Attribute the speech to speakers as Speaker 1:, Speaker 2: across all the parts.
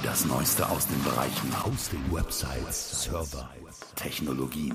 Speaker 1: Das Neueste aus den Bereichen Hosting, Websites, Server, Technologien.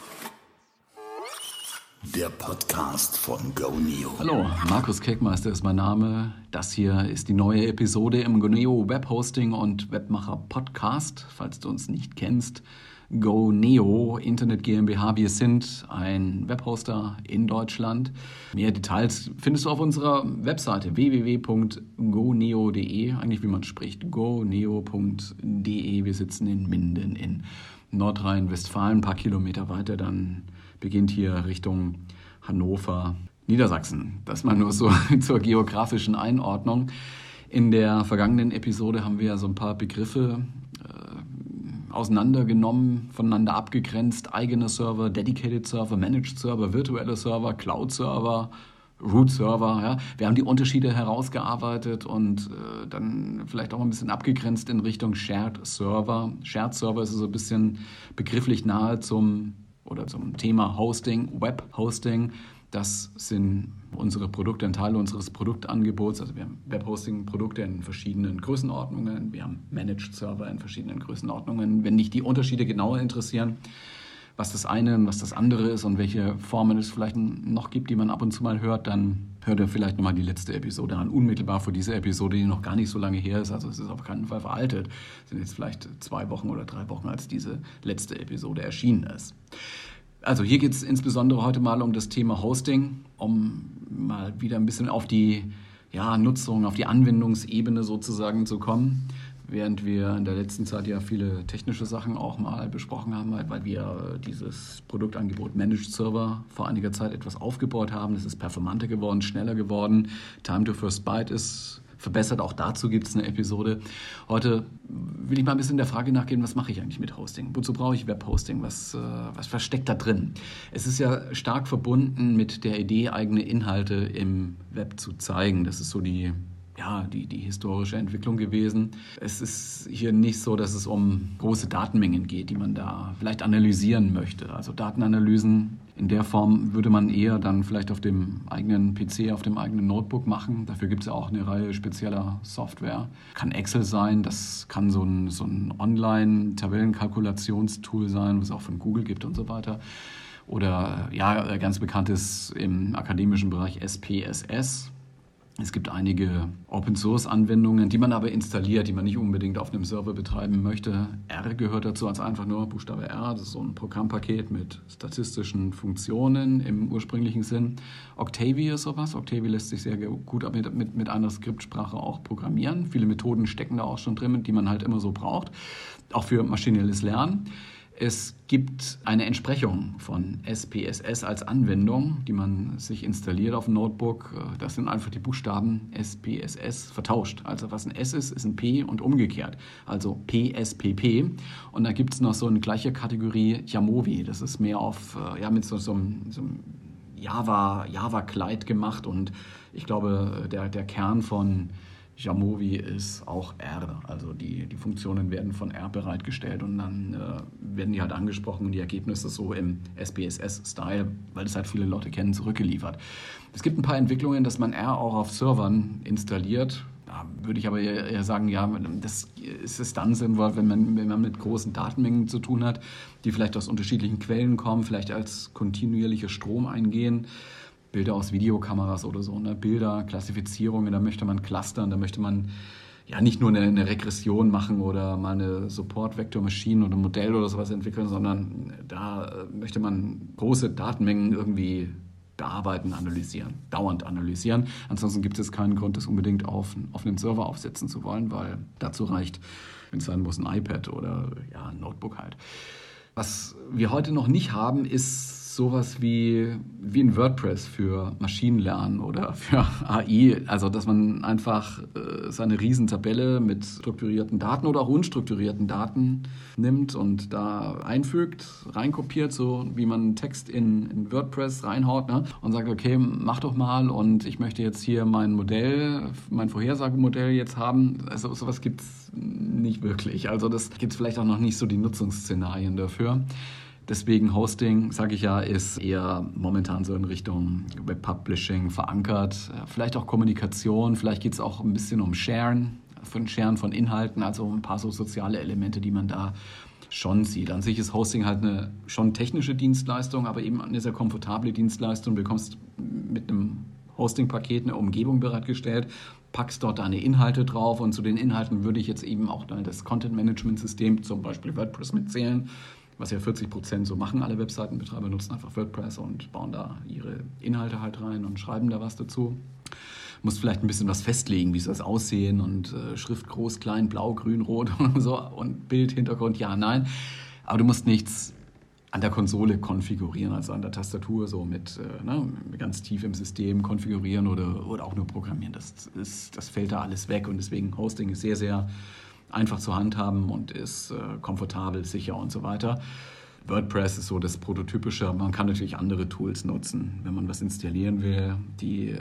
Speaker 1: Der Podcast von GoNeo.
Speaker 2: Hallo, Markus Keckmeister ist mein Name. Das hier ist die neue Episode im GoNeo Webhosting und Webmacher Podcast. Falls du uns nicht kennst, GoNeo Internet GmbH. Wir sind ein Webhoster in Deutschland. Mehr Details findest du auf unserer Webseite www.goneo.de. Eigentlich wie man spricht, goneo.de. Wir sitzen in Minden in Nordrhein-Westfalen. Ein paar Kilometer weiter, dann beginnt hier Richtung Hannover, Niedersachsen. Das mal nur so zur geografischen Einordnung. In der vergangenen Episode haben wir so ein paar Begriffe auseinandergenommen, voneinander abgegrenzt. Eigene Server, Dedicated Server, Managed Server, virtuelle Server, Cloud Server, Root Server. Ja. Wir haben die Unterschiede herausgearbeitet und dann vielleicht auch ein bisschen abgegrenzt in Richtung Shared Server. Shared Server ist so ein bisschen begrifflich nahe zum Thema Hosting, Web-Hosting. Das sind unsere Produkte, ein Teil unseres Produktangebots. Also wir haben Webhosting-Produkte in verschiedenen Größenordnungen. Wir haben Managed-Server in verschiedenen Größenordnungen. Wenn dich die Unterschiede genauer interessieren, was das eine und was das andere ist und welche Formen es vielleicht noch gibt, die man ab und zu mal hört, dann hört ihr vielleicht nochmal die letzte Episode an. Unmittelbar vor dieser Episode, die noch gar nicht so lange her ist. Also es ist auf keinen Fall veraltet. Es sind jetzt vielleicht 2 Wochen oder 3 Wochen, als diese letzte Episode erschienen ist. Also hier geht es insbesondere heute mal um das Thema Hosting, um mal wieder ein bisschen auf die Nutzung, auf die Anwendungsebene sozusagen zu kommen. Während wir in der letzten Zeit ja viele technische Sachen auch mal besprochen haben, weil wir dieses Produktangebot Managed Server vor einiger Zeit etwas aufgebaut haben. Es ist performanter geworden, schneller geworden. Time to First Byte ist verbessert. Auch dazu gibt es eine Episode. Heute will ich mal ein bisschen der Frage nachgehen, was mache ich eigentlich mit Hosting? Wozu brauche ich Webhosting? Was versteckt da drin? Es ist ja stark verbunden mit der Idee, eigene Inhalte im Web zu zeigen. Das ist so die historische Entwicklung gewesen. Es ist hier nicht so, dass es um große Datenmengen geht, die man da vielleicht analysieren möchte. Also Datenanalysen in der Form würde man eher dann vielleicht auf dem eigenen PC, auf dem eigenen Notebook machen. Dafür gibt es ja auch eine Reihe spezieller Software. Kann Excel sein, das kann so ein Online-Tabellenkalkulationstool sein, was es auch von Google gibt und so weiter. Oder ganz bekanntes im akademischen Bereich SPSS. Es gibt einige Open-Source-Anwendungen, die man aber installiert, die man nicht unbedingt auf einem Server betreiben möchte. R gehört dazu als einfach nur Buchstabe R. Das ist so ein Programmpaket mit statistischen Funktionen im ursprünglichen Sinn. Octavia ist sowas. Octavia lässt sich sehr gut mit einer Skriptsprache auch programmieren. Viele Methoden stecken da auch schon drin, die man halt immer so braucht. Auch für maschinelles Lernen. Es gibt eine Entsprechung von SPSS als Anwendung, die man sich installiert auf dem Notebook. Das sind einfach die Buchstaben SPSS vertauscht. Also was ein S ist ein P und umgekehrt. Also PSPP. Und da gibt es noch so eine gleiche Kategorie Jamovi. Das ist mehr auf mit so einem Java-Kleid gemacht. Und ich glaube, der Kern von Jamovi ist auch R, also die Funktionen werden von R bereitgestellt und dann werden die halt angesprochen und die Ergebnisse so im SPSS-Style, weil das halt viele Leute kennen, zurückgeliefert. Es gibt ein paar Entwicklungen, dass man R auch auf Servern installiert. Da würde ich aber eher sagen, das ist dann sinnvoll, wenn man mit großen Datenmengen zu tun hat, die vielleicht aus unterschiedlichen Quellen kommen, vielleicht als kontinuierlicher Strom eingehen. Bilder aus Videokameras oder so, Bilder, Klassifizierungen, da möchte man clustern, da möchte man nicht nur eine Regression machen oder mal eine Support-Vector-Machine oder ein Modell oder sowas entwickeln, sondern da möchte man große Datenmengen irgendwie bearbeiten, dauernd analysieren. Ansonsten gibt es keinen Grund, das unbedingt auf einen Server aufsetzen zu wollen, weil dazu reicht, wenn es sein muss, ein iPad oder ein Notebook halt. Was wir heute noch nicht haben, ist sowas wie ein WordPress für Maschinenlernen oder für AI. Also, dass man einfach seine Riesentabelle mit strukturierten Daten oder auch unstrukturierten Daten nimmt und da einfügt, reinkopiert, so wie man einen Text in WordPress reinhaut, und sagt, okay, mach doch mal und ich möchte jetzt hier mein Vorhersagemodell jetzt haben. Also sowas gibt es nicht wirklich. Also das gibt es vielleicht auch noch nicht so die Nutzungsszenarien dafür. Deswegen Hosting, sage ich ja, ist eher momentan so in Richtung Web-Publishing verankert. Vielleicht auch Kommunikation, vielleicht geht es auch ein bisschen um Sharen. von Sharen von Inhalten, also ein paar so soziale Elemente, die man da schon sieht. An sich ist Hosting halt eine schon technische Dienstleistung, aber eben eine sehr komfortable Dienstleistung. Du bekommst mit einem Hosting-Paket eine Umgebung bereitgestellt, packst dort deine Inhalte drauf und zu den Inhalten würde ich jetzt eben auch das Content-Management-System, zum Beispiel WordPress, mitzählen, was ja 40% so machen. Alle Webseitenbetreiber nutzen einfach WordPress und bauen da ihre Inhalte halt rein und schreiben da was dazu. Musst vielleicht ein bisschen was festlegen, wie soll das aussehen und Schrift groß, klein, blau, grün, rot und so und Bild, Hintergrund, ja, nein. Aber du musst nichts an der Konsole konfigurieren, also an der Tastatur so mit ganz tief im System konfigurieren oder auch nur programmieren. Das fällt da alles weg und deswegen Hosting ist sehr, sehr einfach zu handhaben und ist komfortabel, sicher und so weiter. WordPress ist so das Prototypische, man kann natürlich andere Tools nutzen, wenn man was installieren will. Die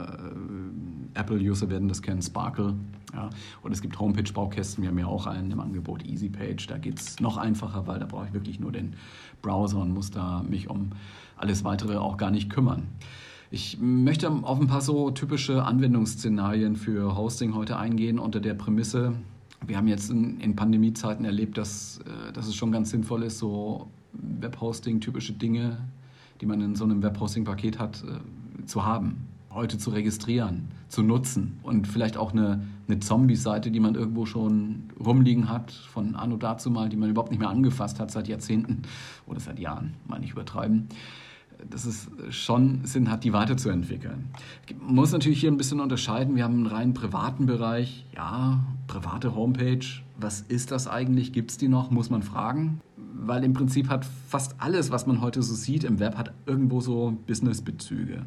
Speaker 2: Apple-User werden das kennen, Sparkle. Ja. Und es gibt Homepage-Baukästen, wir haben ja auch einen im Angebot, EasyPage. Da geht es noch einfacher, weil da brauche ich wirklich nur den Browser und muss da mich um alles Weitere auch gar nicht kümmern. Ich möchte auf ein paar so typische Anwendungsszenarien für Hosting heute eingehen unter der Prämisse, wir haben jetzt in Pandemiezeiten erlebt, dass es schon ganz sinnvoll ist, so Webhosting-typische Dinge, die man in so einem Webhosting-Paket hat, zu haben, heute zu registrieren, zu nutzen und vielleicht auch eine Zombie-Seite, die man irgendwo schon rumliegen hat, von anno dazu mal, die man überhaupt nicht mehr angefasst hat seit Jahrzehnten oder seit Jahren, mal nicht übertreiben. Dass es schon Sinn hat, die weiterzuentwickeln. Man muss natürlich hier ein bisschen unterscheiden. Wir haben einen rein privaten Bereich. Ja, private Homepage. Was ist das eigentlich? Gibt es die noch? Muss man fragen. Weil im Prinzip hat fast alles, was man heute so sieht im Web, hat irgendwo so Business-Bezüge.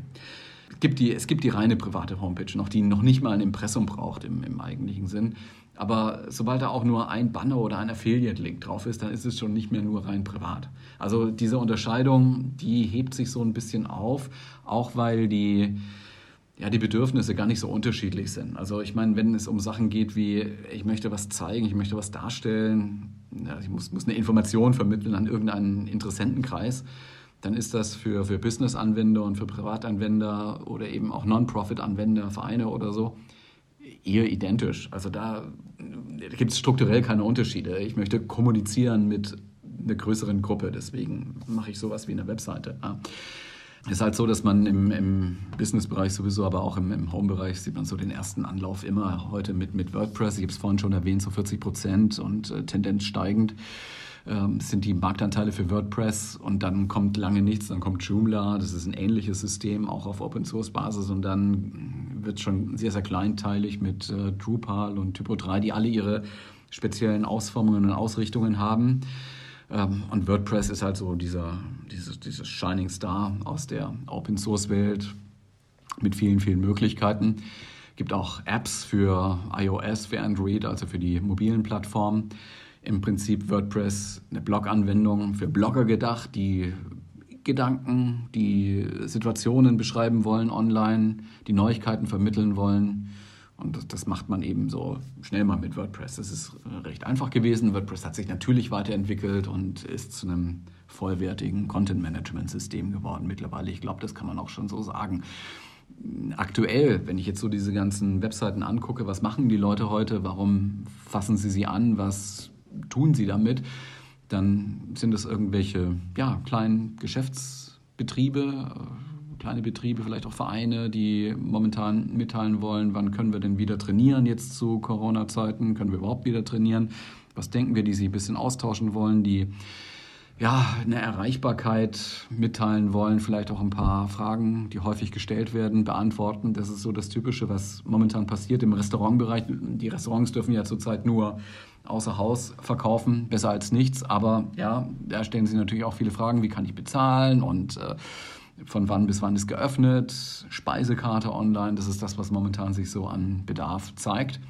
Speaker 2: Es gibt die reine private Homepage noch, die noch nicht mal ein Impressum braucht im eigentlichen Sinn. Aber sobald da auch nur ein Banner oder ein Affiliate-Link drauf ist, dann ist es schon nicht mehr nur rein privat. Also diese Unterscheidung, die hebt sich so ein bisschen auf, auch weil die Bedürfnisse gar nicht so unterschiedlich sind. Also ich meine, wenn es um Sachen geht wie, ich möchte was zeigen, ich möchte was darstellen, ich muss eine Information vermitteln an irgendeinen Interessentenkreis, dann ist das für Business-Anwender und für Privatanwender oder eben auch Non-Profit-Anwender, Vereine oder so, eher identisch. Also da gibt es strukturell keine Unterschiede. Ich möchte kommunizieren mit einer größeren Gruppe, deswegen mache ich sowas wie eine Webseite. Es ist halt so, dass man im Business-Bereich sowieso, aber auch im Home-Bereich sieht man so den ersten Anlauf immer heute mit WordPress. Ich habe es vorhin schon erwähnt, so 40% und Tendenz steigend sind die Marktanteile für WordPress und dann kommt lange nichts, dann kommt Joomla, das ist ein ähnliches System, auch auf Open-Source-Basis und dann wird schon sehr, sehr kleinteilig mit Drupal und Typo 3, die alle ihre speziellen Ausformungen und Ausrichtungen haben. Und WordPress ist halt so dieses Shining Star aus der Open-Source-Welt mit vielen, vielen Möglichkeiten. Es gibt auch Apps für iOS, für Android, also für die mobilen Plattformen. Im Prinzip WordPress eine Blog-Anwendung für Blogger gedacht, die Gedanken, die Situationen beschreiben wollen online, die Neuigkeiten vermitteln wollen. Und das macht man eben so schnell mal mit WordPress. Das ist recht einfach gewesen. WordPress hat sich natürlich weiterentwickelt und ist zu einem vollwertigen Content-Management-System geworden mittlerweile. Ich glaube, das kann man auch schon so sagen. Aktuell, wenn ich jetzt so diese ganzen Webseiten angucke, was machen die Leute heute, warum fassen sie an, was tun sie damit, dann sind es irgendwelche kleinen Geschäftsbetriebe, kleine Betriebe, vielleicht auch Vereine, die momentan mitteilen wollen, wann können wir denn wieder trainieren jetzt zu Corona-Zeiten, können wir überhaupt wieder trainieren, was denken wir, die sich ein bisschen austauschen wollen, die eine Erreichbarkeit mitteilen wollen, vielleicht auch ein paar Fragen, die häufig gestellt werden, beantworten. Das ist so das Typische, was momentan passiert im Restaurantbereich. Die Restaurants dürfen ja zurzeit nur außer Haus verkaufen, besser als nichts. Aber da stellen sie natürlich auch viele Fragen, wie kann ich bezahlen und von wann bis wann ist geöffnet, Speisekarte online, das ist das, was momentan sich so an Bedarf zeigt.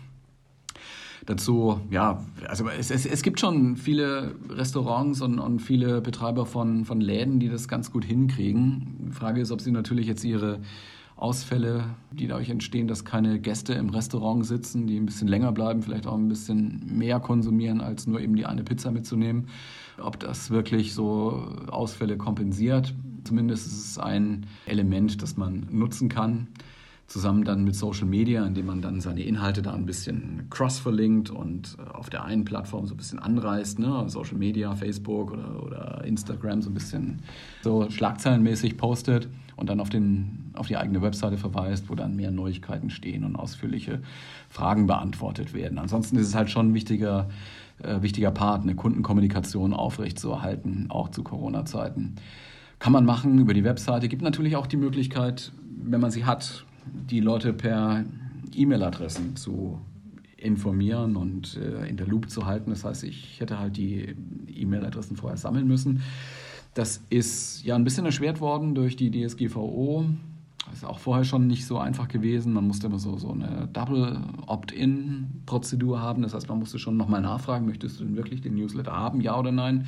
Speaker 2: Dazu, also es gibt schon viele Restaurants und viele Betreiber von Läden, die das ganz gut hinkriegen. Die Frage ist, ob sie natürlich jetzt ihre Ausfälle, die dadurch entstehen, dass keine Gäste im Restaurant sitzen, die ein bisschen länger bleiben, vielleicht auch ein bisschen mehr konsumieren, als nur eben die eine Pizza mitzunehmen, ob das wirklich so Ausfälle kompensiert. Zumindest ist es ein Element, das man nutzen kann. zusammen dann mit Social Media, indem man dann seine Inhalte da ein bisschen cross-verlinkt und auf der einen Plattform so ein bisschen anreißt, ne? Social Media, Facebook oder Instagram so ein bisschen so schlagzeilenmäßig postet und dann auf die eigene Webseite verweist, wo dann mehr Neuigkeiten stehen und ausführliche Fragen beantwortet werden. Ansonsten ist es halt schon ein wichtiger Part, eine Kundenkommunikation aufrechtzuerhalten, auch zu Corona-Zeiten. Kann man machen über die Webseite. Gibt natürlich auch die Möglichkeit, wenn man sie hat, die Leute per E-Mail-Adressen zu informieren und in der Loop zu halten. Das heißt, ich hätte halt die E-Mail-Adressen vorher sammeln müssen. Das ist ja ein bisschen erschwert worden durch die DSGVO. Das ist auch vorher schon nicht so einfach gewesen. Man musste immer so eine Double Opt-in-Prozedur haben. Das heißt, man musste schon nochmal nachfragen, möchtest du denn wirklich den Newsletter haben, ja oder nein?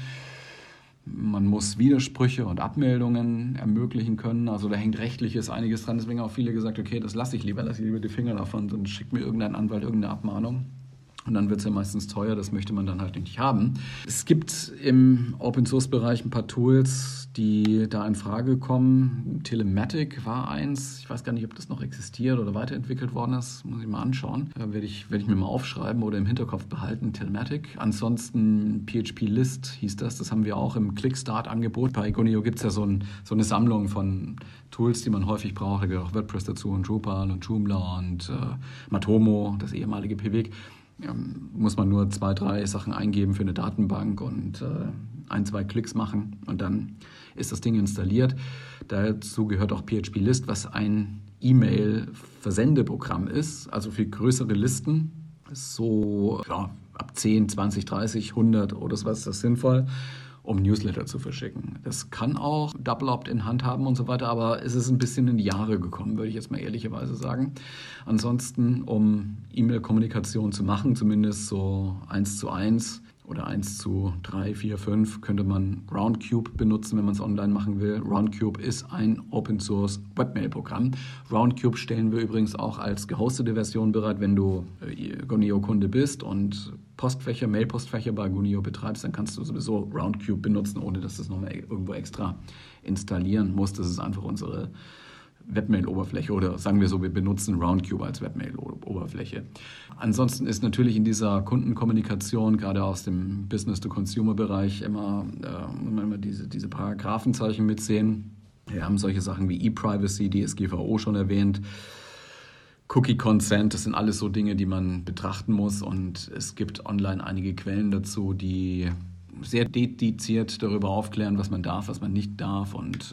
Speaker 2: Man muss Widersprüche und Abmeldungen ermöglichen können. Also da hängt rechtliches einiges dran. Deswegen haben auch viele gesagt, okay, das lasse ich lieber die Finger davon, dann schickt mir irgendein Anwalt irgendeine Abmahnung. Und dann wird es ja meistens teuer, das möchte man dann halt nicht haben. Es gibt im Open-Source-Bereich ein paar Tools, die da in Frage kommen. Telematic war eins. Ich weiß gar nicht, ob das noch existiert oder weiterentwickelt worden ist. Muss ich mal anschauen. Werde ich mir mal aufschreiben oder im Hinterkopf behalten. Telematic. Ansonsten PHP List hieß das. Das haben wir auch im Quickstart-Angebot. Bei Gonio gibt es ja so eine Sammlung von Tools, die man häufig braucht. Da gehört auch WordPress dazu und Drupal und Joomla und Matomo, das ehemalige Pwik. Muss man nur 2, 3 Sachen eingeben für eine Datenbank und 1, 2 Klicks machen und dann ist das Ding installiert. Dazu gehört auch PHP List, was ein E-Mail-Versendeprogramm ist, also für größere Listen. So ab 10, 20, 30, 100 oder so was ist das sinnvoll, um Newsletter zu verschicken. Das kann auch Double Opt-in handhaben und so weiter, aber es ist ein bisschen in die Jahre gekommen, würde ich jetzt mal ehrlicherweise sagen. Ansonsten, um E-Mail-Kommunikation zu machen, zumindest so 1:1 oder 1:3, 4, 5, könnte man Roundcube benutzen, wenn man es online machen will. Roundcube ist ein Open-Source-Webmail-Programm. Roundcube stellen wir übrigens auch als gehostete Version bereit, wenn du Gonio-Kunde bist und Mail-Postfächer bei Gonio betreibst, dann kannst du sowieso Roundcube benutzen, ohne dass du es nochmal irgendwo extra installieren musst. Das ist einfach unsere Webmail-Oberfläche oder sagen wir so, wir benutzen Roundcube als Webmail-Oberfläche. Ansonsten ist natürlich in dieser Kundenkommunikation, gerade aus dem Business-to-Consumer-Bereich, immer diese Paragraphenzeichen mitsehen. Wir haben solche Sachen wie E-Privacy, DSGVO schon erwähnt. Cookie Consent, das sind alles so Dinge, die man betrachten muss und es gibt online einige Quellen dazu, die sehr dediziert darüber aufklären, was man darf, was man nicht darf und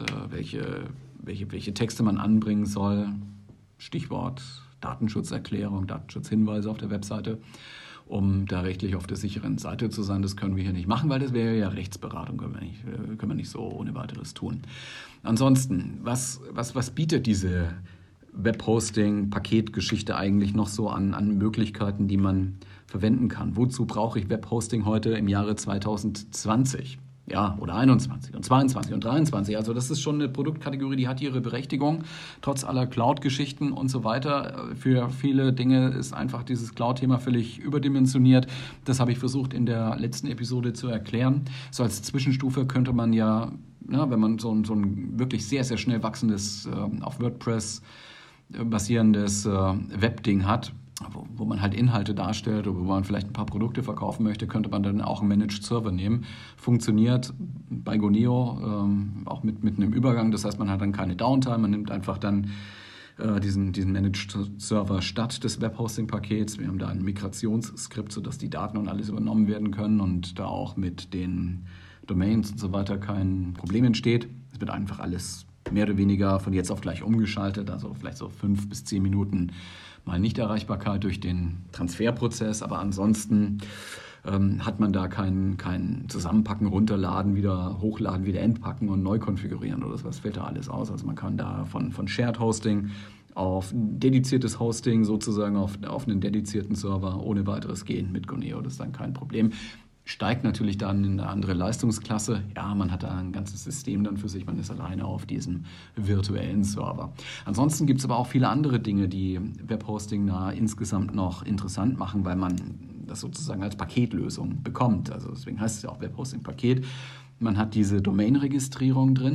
Speaker 2: welche Texte man anbringen soll. Stichwort Datenschutzerklärung, Datenschutzhinweise auf der Webseite, um da rechtlich auf der sicheren Seite zu sein. Das können wir hier nicht machen, weil das wäre ja Rechtsberatung, können wir nicht so ohne weiteres tun. Ansonsten, was bietet diese Webhosting-Paketgeschichte eigentlich noch so an Möglichkeiten, die man verwenden kann? Wozu brauche ich Webhosting heute im Jahre 2020? Ja, oder 21 und 22 und 23. Also das ist schon eine Produktkategorie, die hat ihre Berechtigung, trotz aller Cloud-Geschichten und so weiter. Für viele Dinge ist einfach dieses Cloud-Thema völlig überdimensioniert. Das habe ich versucht in der letzten Episode zu erklären. So als Zwischenstufe könnte man ja, wenn man so ein wirklich sehr, sehr schnell wachsendes auf WordPress basierendes Webding hat, wo man halt Inhalte darstellt oder wo man vielleicht ein paar Produkte verkaufen möchte, könnte man dann auch einen Managed Server nehmen. Funktioniert bei Gonio auch mit einem Übergang. Das heißt, man hat dann keine Downtime. Man nimmt einfach dann diesen Managed Server statt des Webhosting-Pakets. Wir haben da ein Migrationsskript, sodass die Daten und alles übernommen werden können und da auch mit den Domains und so weiter kein Problem entsteht. Es wird einfach alles mehr oder weniger von jetzt auf gleich umgeschaltet, also vielleicht so 5 bis 10 Minuten mal Nichterreichbarkeit durch den Transferprozess, aber ansonsten hat man da kein Zusammenpacken, runterladen, wieder hochladen, wieder entpacken und neu konfigurieren oder was fällt da alles aus. Also man kann da von Shared Hosting auf dediziertes Hosting sozusagen auf einen dedizierten Server ohne weiteres gehen mit Gonio, das ist dann kein Problem. Steigt natürlich dann in eine andere Leistungsklasse. Ja, man hat da ein ganzes System dann für sich, man ist alleine auf diesem virtuellen Server. Ansonsten gibt es aber auch viele andere Dinge, die Webhosting da insgesamt noch interessant machen, weil man das sozusagen als Paketlösung bekommt. Also deswegen heißt es ja auch Webhosting-Paket. Man hat diese Domain-Registrierung drin.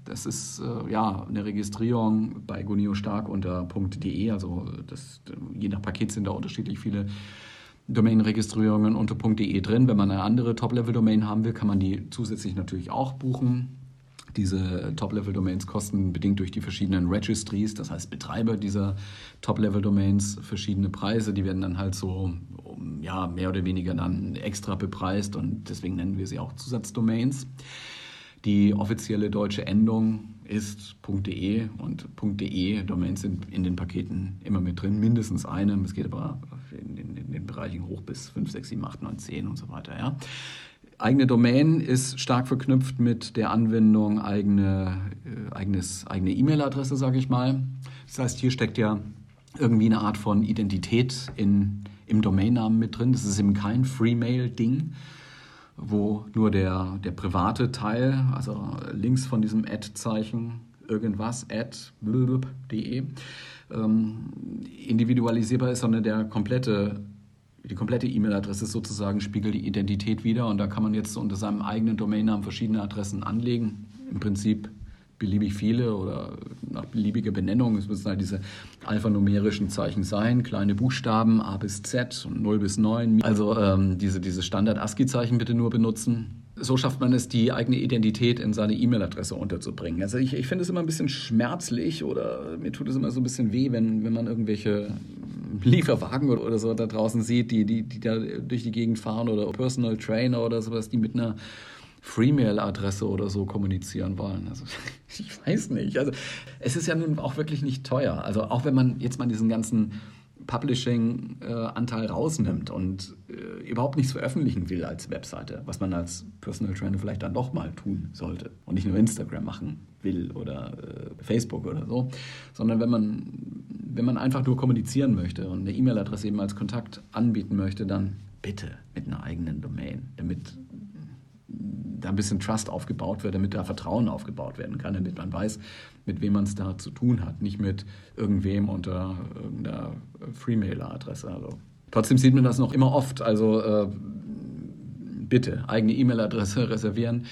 Speaker 2: Das ist eine Registrierung bei Guneo Stark unter .de, also je nach Paket sind da unterschiedlich viele Domain-Registrierungen unter .de drin. Wenn man eine andere Top-Level-Domain haben will, kann man die zusätzlich natürlich auch buchen. Diese Top-Level-Domains kosten bedingt durch die verschiedenen Registries, das heißt Betreiber dieser Top-Level-Domains, verschiedene Preise. Die werden dann halt so mehr oder weniger dann extra bepreist und deswegen nennen wir sie auch Zusatzdomains. Die offizielle deutsche Endung ist .de und .de Domains sind in den Paketen immer mit drin, mindestens eine. Es geht aber in den Bereichen hoch bis 5, 6, 7, 8, 9, 10 und so weiter. Ja. Eigene Domain ist stark verknüpft mit der Anwendung eigene E-Mail-Adresse, sage ich mal. Das heißt, hier steckt ja irgendwie eine Art von Identität im Domainnamen mit drin. Das ist eben kein Free-Mail-Ding, wo nur der private Teil, also links von diesem Ad-Zeichen, irgendwas, @de, individualisierbar ist, sondern die komplette E-Mail-Adresse sozusagen spiegelt die Identität wider und da kann man jetzt unter seinem eigenen Domainnamen verschiedene Adressen anlegen. Im Prinzip beliebig viele oder nach beliebiger Benennung. Es müssen halt diese alphanumerischen Zeichen sein, kleine Buchstaben A bis Z und 0 bis 9. Also diese Standard-ASCII-Zeichen bitte nur benutzen. So schafft man es, die eigene Identität in seine E-Mail-Adresse unterzubringen. Also ich finde es immer ein bisschen schmerzlich oder mir tut es immer so ein bisschen weh, wenn man irgendwelche Lieferwagen oder so da draußen sieht, die da durch die Gegend fahren oder Personal Trainer oder sowas, die mit einer Freemail-Adresse oder so kommunizieren wollen. Also ich weiß nicht. Also es ist ja nun auch wirklich nicht teuer. Also auch wenn man jetzt mal diesen ganzen Publishing-Anteil rausnimmt und überhaupt nichts veröffentlichen will als Webseite, was man als Personal Trainer vielleicht dann doch mal tun sollte und nicht nur Instagram machen will oder Facebook oder so, sondern wenn man einfach nur kommunizieren möchte und eine E-Mail-Adresse eben als Kontakt anbieten möchte, dann bitte mit einer eigenen Domain, damit da ein bisschen Trust aufgebaut wird, damit da Vertrauen aufgebaut werden kann, damit man weiß, mit wem man es da zu tun hat, nicht mit irgendwem unter irgendeiner Freemail-Adresse. Also, trotzdem sieht man das noch immer oft, also bitte eigene E-Mail-Adresse reservieren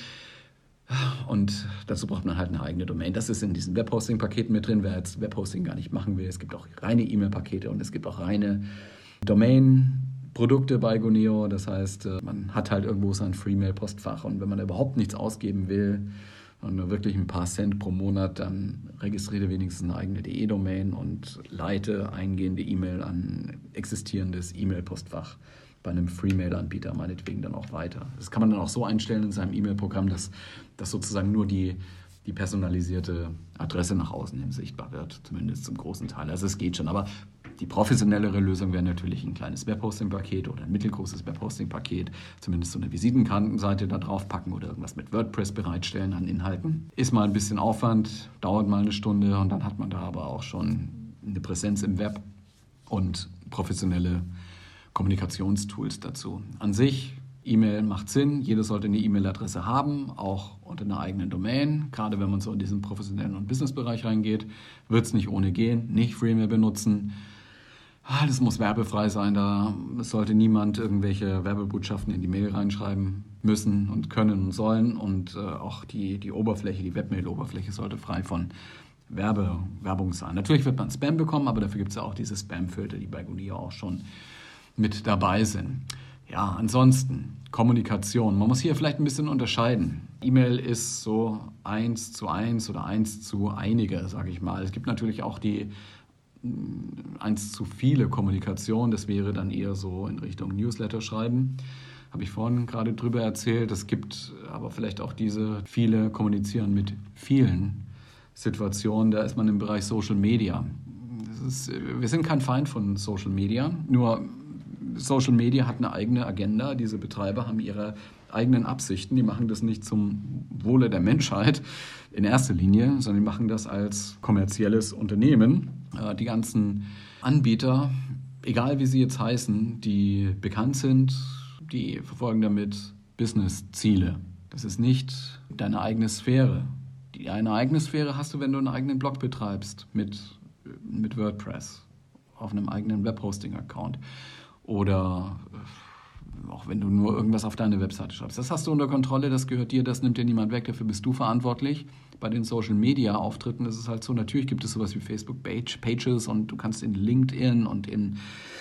Speaker 2: und dazu braucht man halt eine eigene Domain. Das ist in diesen Webhosting-Paketen mit drin, wer jetzt Webhosting gar nicht machen will. Es gibt auch reine E-Mail-Pakete und es gibt auch reine Domain-Produkte bei Guneo, das heißt, man hat halt irgendwo sein Freemail-Postfach und wenn man überhaupt nichts ausgeben will und nur wirklich ein paar Cent pro Monat, dann registriere wenigstens eine eigene DE-Domain und leite eingehende E-Mail an existierendes E-Mail-Postfach bei einem Freemail-Anbieter meinetwegen dann auch weiter. Das kann man dann auch so einstellen in seinem E-Mail-Programm, dass sozusagen nur die personalisierte Adresse nach außen hin sichtbar wird, zumindest zum großen Teil. Also es geht schon, aber die professionellere Lösung wäre natürlich ein kleines Webhosting-Paket oder ein mittelgroßes Webhosting-Paket, zumindest so eine Visitenkartenseite da drauf packen oder irgendwas mit WordPress bereitstellen an Inhalten. Ist mal ein bisschen Aufwand, dauert mal eine Stunde und dann hat man da aber auch schon eine Präsenz im Web und professionelle Kommunikationstools dazu. An sich, E-Mail macht Sinn, jeder sollte eine E-Mail-Adresse haben, auch unter einer eigenen Domain. Gerade wenn man so in diesen professionellen und Business-Bereich reingeht, wird es nicht ohne gehen, nicht Freemail benutzen. Das muss werbefrei sein, da sollte niemand irgendwelche Werbebotschaften in die Mail reinschreiben müssen und können und sollen. Und auch die Oberfläche, die Webmail-Oberfläche sollte frei von Werbung sein. Natürlich wird man Spam bekommen, aber dafür gibt es ja auch diese Spam-Filter, die bei Guneo auch schon mit dabei sind. Ja, ansonsten Kommunikation. Man muss hier vielleicht ein bisschen unterscheiden. E-Mail ist so 1:1 oder 1 zu einige, sage ich mal. Es gibt natürlich auch die 1 zu viele Kommunikation. Das wäre dann eher so in Richtung Newsletter schreiben. Habe ich vorhin gerade drüber erzählt. Es gibt aber vielleicht auch diese viele kommunizieren mit vielen Situationen. Da ist man im Bereich Social Media. Wir sind kein Feind von Social Media, nur Social Media hat eine eigene Agenda. Diese Betreiber haben ihre eigenen Absichten. Die machen das nicht zum Wohle der Menschheit in erster Linie, sondern die machen das als kommerzielles Unternehmen. Die ganzen Anbieter, egal wie sie jetzt heißen, die bekannt sind, die verfolgen damit Business-Ziele. Das ist nicht deine eigene Sphäre. Eine eigene Sphäre hast du, wenn du einen eigenen Blog betreibst mit WordPress auf einem eigenen Webhosting-Account. Oder auch wenn du nur irgendwas auf deine Webseite schreibst. Das hast du unter Kontrolle, das gehört dir, das nimmt dir niemand weg, dafür bist du verantwortlich. Bei den Social-Media-Auftritten ist es halt so, natürlich gibt es sowas wie Facebook-Pages und du kannst in LinkedIn und in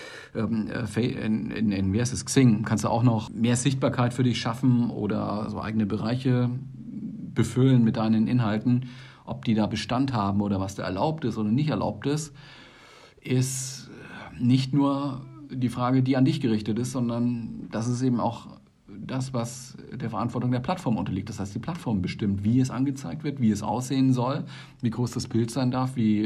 Speaker 2: wie heißt es, Xing, kannst du auch noch mehr Sichtbarkeit für dich schaffen oder so eigene Bereiche befüllen mit deinen Inhalten. Ob die da Bestand haben oder was da erlaubt ist oder nicht erlaubt ist nicht nur die Frage, die an dich gerichtet ist, sondern das ist eben auch das, was der Verantwortung der Plattform unterliegt. Das heißt, die Plattform bestimmt, wie es angezeigt wird, wie es aussehen soll, wie groß das Bild sein darf, wie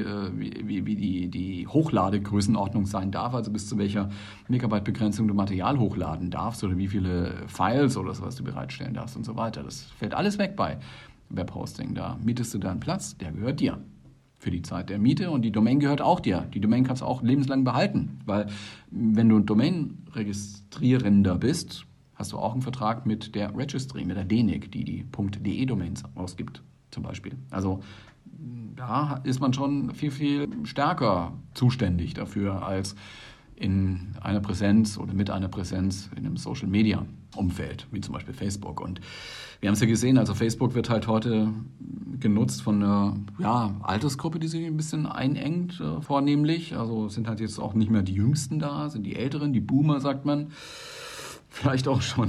Speaker 2: die Hochladegrößenordnung sein darf, also bis zu welcher Megabyte-Begrenzung du Material hochladen darfst oder wie viele Files oder sowas du bereitstellen darfst und so weiter. Das fällt alles weg bei Webhosting. Da mietest du deinen Platz, der gehört dir für die Zeit der Miete und die Domain gehört auch dir. Die Domain kannst du auch lebenslang behalten, weil wenn du ein Domain-Registrierender bist, hast du auch einen Vertrag mit der Registry, mit der DENIC, die .de-Domains ausgibt zum Beispiel. Also da ist man schon viel, viel stärker zuständig dafür als in einer Präsenz oder mit einer Präsenz in einem Social-Media-Umfeld, wie zum Beispiel Facebook. Und wir haben es ja gesehen, also Facebook wird halt heute genutzt von einer Altersgruppe, die sich ein bisschen einengt, vornehmlich. Also sind halt jetzt auch nicht mehr die Jüngsten da, sind die Älteren, die Boomer, sagt man. Vielleicht auch schon.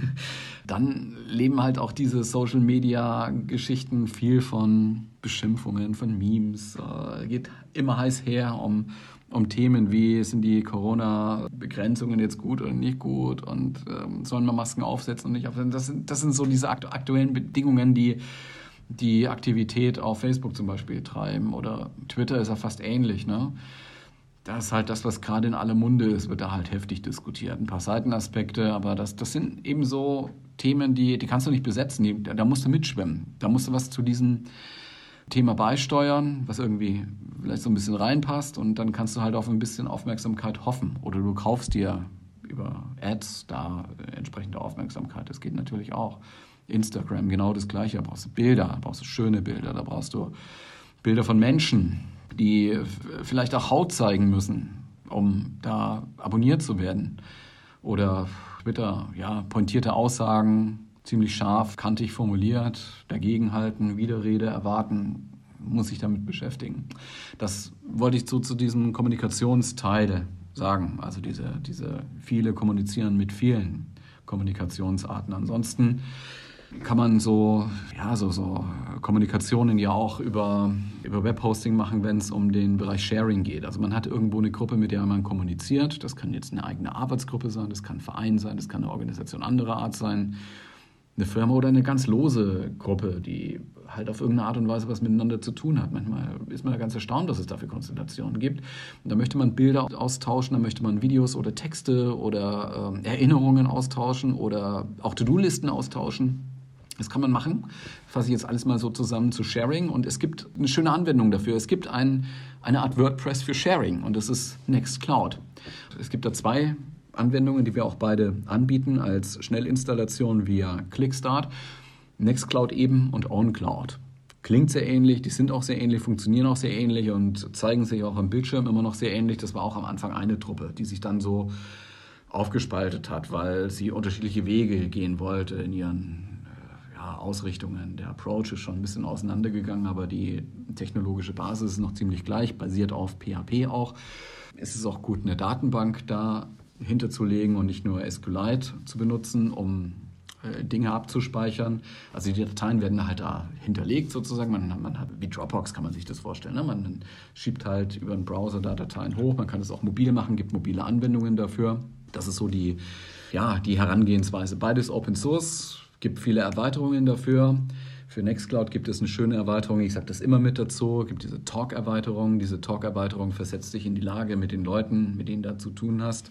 Speaker 2: Dann leben halt auch diese Social-Media-Geschichten viel von Beschimpfungen, von Memes. Geht immer heiß her um Themen wie, sind die Corona-Begrenzungen jetzt gut oder nicht gut und sollen wir Masken aufsetzen und nicht aufsetzen. Das sind so diese aktuellen Bedingungen, die Aktivität auf Facebook zum Beispiel treiben. Oder Twitter ist ja fast ähnlich, ne? Das ist halt das, was gerade in aller Munde ist, wird da halt heftig diskutiert. Ein paar Seitenaspekte, aber das sind eben so Themen, die kannst du nicht besetzen, da musst du mitschwimmen. Da musst du was zu diesem Thema beisteuern, was irgendwie vielleicht so ein bisschen reinpasst und dann kannst du halt auf ein bisschen Aufmerksamkeit hoffen. Oder du kaufst dir über Ads da entsprechende Aufmerksamkeit. Das geht natürlich auch. Instagram, genau das Gleiche. Da brauchst du Bilder, da brauchst du schöne Bilder, da brauchst du Bilder von Menschen, die vielleicht auch Haut zeigen müssen, um da abonniert zu werden. Oder Twitter, pointierte Aussagen, ziemlich scharf, kantig formuliert, dagegenhalten, Widerrede erwarten, muss sich damit beschäftigen. Das wollte ich zu diesem Kommunikationsteil sagen, also diese viele kommunizieren mit vielen Kommunikationsarten. Ansonsten kann man so Kommunikationen ja auch über Webhosting machen, wenn es um den Bereich Sharing geht. Also man hat irgendwo eine Gruppe, mit der man kommuniziert. Das kann jetzt eine eigene Arbeitsgruppe sein, das kann ein Verein sein, das kann eine Organisation anderer Art sein, eine Firma oder eine ganz lose Gruppe, die halt auf irgendeine Art und Weise was miteinander zu tun hat. Manchmal ist man ja ganz erstaunt, dass es dafür Konstellationen gibt. Und da möchte man Bilder austauschen, da möchte man Videos oder Texte oder Erinnerungen austauschen oder auch To-Do-Listen austauschen. Das kann man machen. Fasse ich jetzt alles mal so zusammen zu Sharing. Und es gibt eine schöne Anwendung dafür. Es gibt eine Art WordPress für Sharing und das ist Nextcloud. Es gibt da 2 Anwendungen, die wir auch beide anbieten als Schnellinstallation via Clickstart. Nextcloud eben und OwnCloud. Klingt sehr ähnlich, die sind auch sehr ähnlich, funktionieren auch sehr ähnlich und zeigen sich auch am Bildschirm immer noch sehr ähnlich. Das war auch am Anfang eine Truppe, die sich dann so aufgespaltet hat, weil sie unterschiedliche Wege gehen wollte in ihren Ausrichtungen. Der Approach ist schon ein bisschen auseinandergegangen, aber die technologische Basis ist noch ziemlich gleich, basiert auf PHP auch. Es ist auch gut, eine Datenbank da hinterzulegen und nicht nur SQLite zu benutzen, um Dinge abzuspeichern. Also die Dateien werden halt da hinterlegt sozusagen. Man hat, wie Dropbox kann man sich das vorstellen. Ne? Man schiebt halt über einen Browser da Dateien hoch. Man kann es auch mobil machen, gibt mobile Anwendungen dafür. Das ist so die Herangehensweise. Beides Open Source, gibt viele Erweiterungen dafür. Für Nextcloud gibt es eine schöne Erweiterung, ich sage das immer mit dazu, es gibt diese Talk-Erweiterung. Diese Talk-Erweiterung versetzt dich in die Lage, mit den Leuten, mit denen du zu tun hast,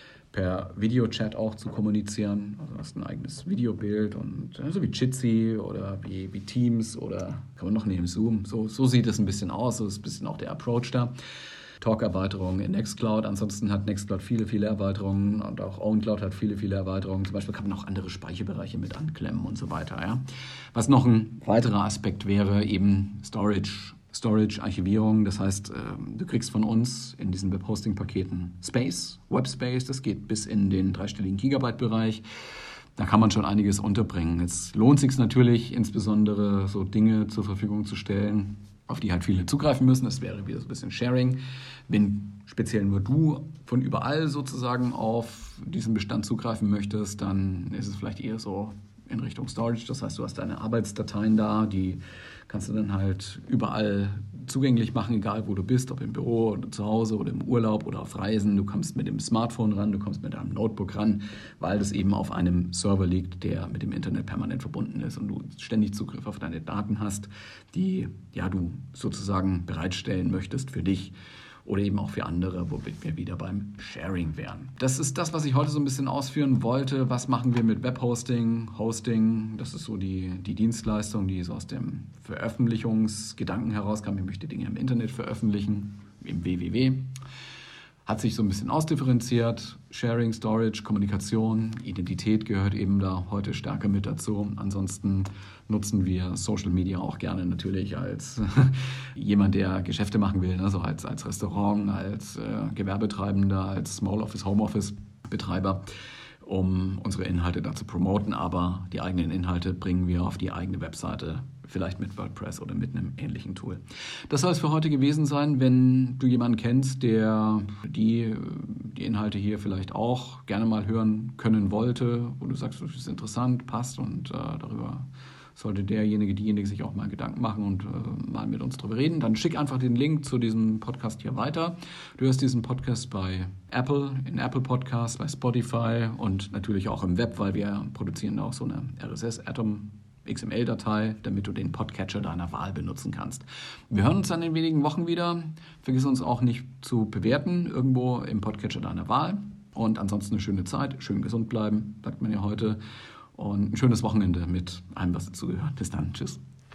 Speaker 2: per Videochat auch zu kommunizieren. Also du hast ein eigenes Videobild und so wie Jitsi oder wie Teams oder kann man noch nehmen, Zoom. So sieht es ein bisschen aus, so ist ein bisschen auch der Approach da. Talk-Erweiterung in Nextcloud. Ansonsten hat Nextcloud viele, viele Erweiterungen und auch OwnCloud hat viele, viele Erweiterungen. Zum Beispiel kann man auch andere Speicherbereiche mit anklemmen und so weiter. Ja. Was noch ein weiterer Aspekt wäre, eben Storage Storage, Archivierung. Das heißt, du kriegst von uns in diesen Webhosting-Paketen Space, Webspace. Das geht bis in den 3-stelligen Gigabyte-Bereich. Da kann man schon einiges unterbringen. Jetzt lohnt es sich natürlich, insbesondere so Dinge zur Verfügung zu stellen, auf die halt viele zugreifen müssen. Das wäre wieder so ein bisschen Sharing. Wenn speziell nur du von überall sozusagen auf diesen Bestand zugreifen möchtest, dann ist es vielleicht eher so in Richtung Storage. Das heißt, du hast deine Arbeitsdateien da, die kannst du dann halt überall zugänglich machen, egal wo du bist, ob im Büro oder zu Hause oder im Urlaub oder auf Reisen. Du kommst mit dem Smartphone ran, du kommst mit deinem Notebook ran, weil das eben auf einem Server liegt, der mit dem Internet permanent verbunden ist und du ständig Zugriff auf deine Daten hast, die du sozusagen bereitstellen möchtest für dich. Oder eben auch für andere, womit wir wieder beim Sharing wären. Das ist das, was ich heute so ein bisschen ausführen wollte. Was machen wir mit Webhosting, Hosting? Das ist so die Dienstleistung, die so aus dem Veröffentlichungsgedanken herauskam. Ich möchte Dinge im Internet veröffentlichen, im www. Hat sich so ein bisschen ausdifferenziert. Sharing, Storage, Kommunikation, Identität gehört eben da heute stärker mit dazu. Ansonsten nutzen wir Social Media auch gerne natürlich als jemand, der Geschäfte machen will, also als Restaurant, als Gewerbetreibender, als Small Office, Home Office Betreiber, um unsere Inhalte da zu promoten. Aber die eigenen Inhalte bringen wir auf die eigene Webseite, vielleicht mit WordPress oder mit einem ähnlichen Tool. Das soll es für heute gewesen sein. Wenn du jemanden kennst, der die Inhalte hier vielleicht auch gerne mal hören können wollte, wo du sagst, das ist interessant, passt und darüber sollte diejenige sich auch mal Gedanken machen und mal mit uns drüber reden, dann schick einfach den Link zu diesem Podcast hier weiter. Du hörst diesen Podcast bei Apple, in Apple Podcasts, bei Spotify und natürlich auch im Web, weil wir produzieren auch so eine RSS-Atom XML-Datei, damit du den Podcatcher deiner Wahl benutzen kannst. Wir hören uns dann in wenigen Wochen wieder. Vergiss uns auch nicht zu bewerten, irgendwo im Podcatcher deiner Wahl. Und ansonsten eine schöne Zeit, schön gesund bleiben, sagt man ja heute. Und ein schönes Wochenende mit allem, was dazugehört. Bis dann, tschüss.